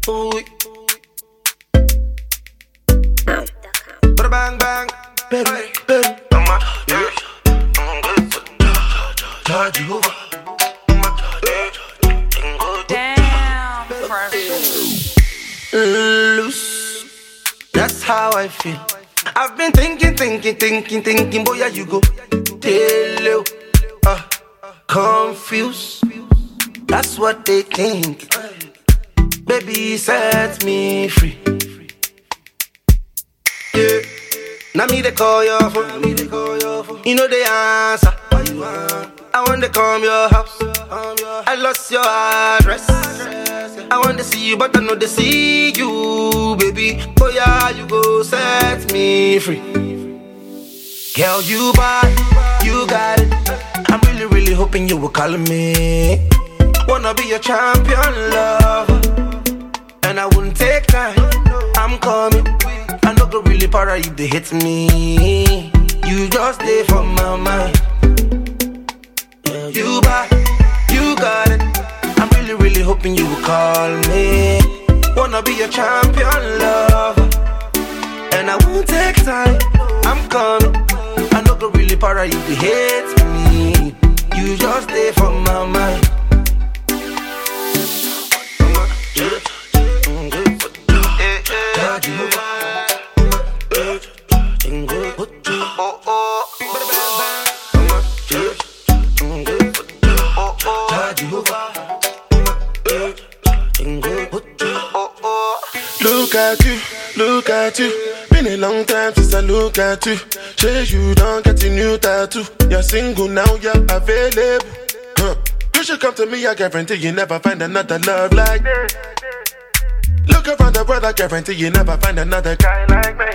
Ooh. Bang bang, Peru. Damn, loose. That's how I feel. I've been thinking, boy, yeah, you go. Tell you, confused. That's what they think. Baby, set me free. Yeah. Now me they call your phone. You know the answer. I want to come your house. I lost your address. I want to see you, but I know they see you, baby. Oh yeah, you go set me free. Girl, you bad, you got it. I'm really hoping you will call me. Wanna be your champion lover, and I wouldn't take time. I'm coming. I no go really para if they hit me. You just stay for my mind. You bad, you got it. I'm really hoping you will call me. Wanna be your champion lover, and I won't take time. I'm coming. I no go really para if they hate me. You just stay for my mind. Look at you. Been a long time since I look at you. Say you don't get a new tattoo. You're single now, you're available. You should come to me, I guarantee you never find another love like this. Look around the world, I guarantee you never find another guy like me.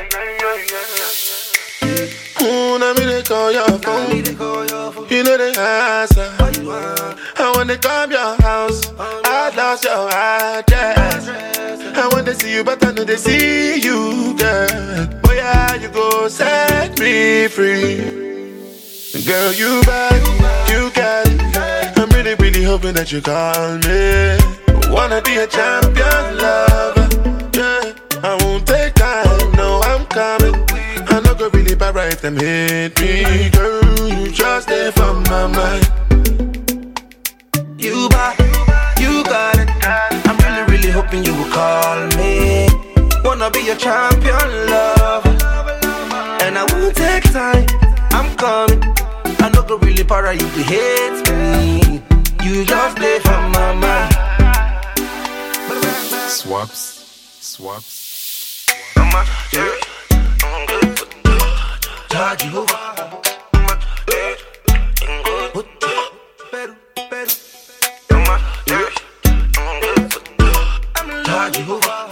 Now me they call your phone. You know the answer. I wanna come your house. I lost your address. I want to see you, but I know they see you, girl. Oh yeah, you go set me free. Girl, you back, you got it. I'm really hoping that you call me. Wanna be a champion lover, yeah. I won't take time, no, I'm coming. I no go really bad if them hate me. Girl, you just stay from my mind. You back, you got it. I'm really hoping you will call me. Wanna be your champion lover, and I won't take time. I'm coming. I no go really para if you hate me. You just stay from my mind. Swaps. Jehovah.